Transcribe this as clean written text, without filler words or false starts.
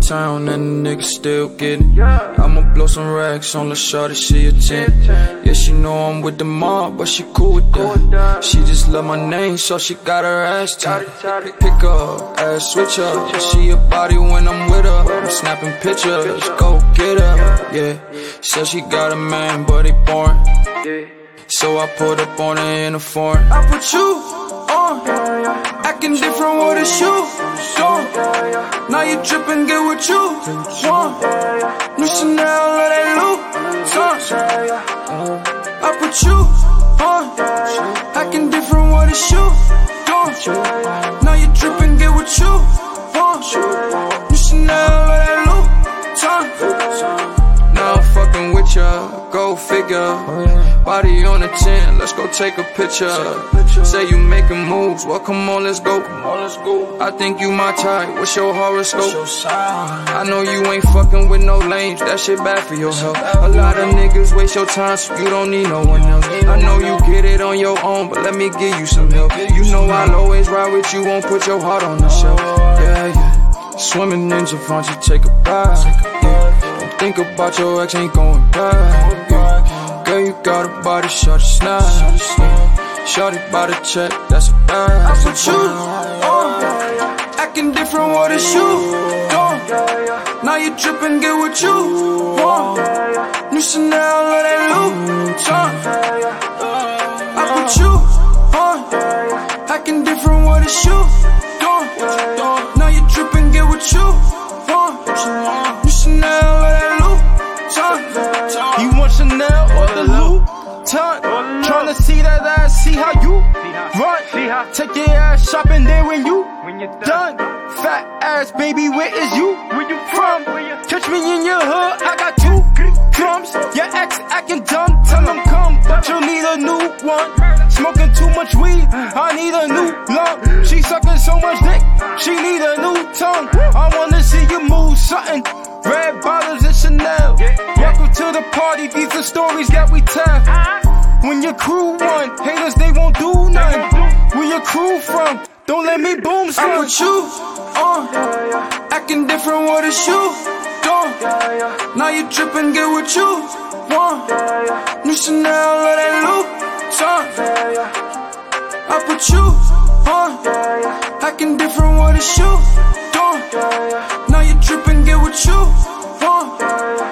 town and the niggas still getting. I'ma blow some racks on the shorty, she a 10. Yeah, she know I'm with the mob, but she cool with that. She just love my name, so she got her ass tatted. Pick up, ass switch up. She a body when I'm with her. I'm snapping pictures, go get her. Yeah, said she got a man, but he boring. So I pulled up on her in a foreign. I put you on, acting different with a shoe. Now you drippin', get what you want. New Chanel, let that loose. I put you on, acting different with a shoe. Now you drippin', get what you want. New Chanel, let that loose. Now I'm fucking with ya, go figure. Body on the 10, let's go take a picture. Say you making moves, well come on, let's go. I think you my type, what's your horoscope? I know you ain't fucking with no lames, that shit bad for your health. A lot of niggas waste your time, so you don't need no one else. I know you get it on your own, but let me give you some help. You know I'll always ride with you, won't put your heart on the shelf. Yeah, swimming in Givenchy, take a bath. Think about your ex, ain't going back. Girl, you got a body, shorty snap. Shorty body check, that's a bag. I put you on, acting different with a shoe. Now you drippin', get what you want. New Chanel, let that loose. I put you on, acting different with a shoe. Now you drippin', get what you want. New Chanel, let that loose. You want Chanel or the Louis? Tryna see that ass, see how you run. Take your ass shopping there when you done. Fat ass baby, where is you from? Catch me in your hood, I got 2 crumbs. Your ex acting dumb, tell him come, but you'll need a new one. Smoking too much weed, I need a new lung. She sucking so much dick, she need a new tongue. I wanna see you move something. Red bottles and Chanel. Welcome to the party, these are stories that we tell. When your crew won, haters they won't do nothing. Where your crew from? Don't let me boom son. I put you on, acting different with a shoe. Now you drippin', get what you want. New Chanel, let that loose. I put you on, acting different with a shoe. Now you drippin', get what you want.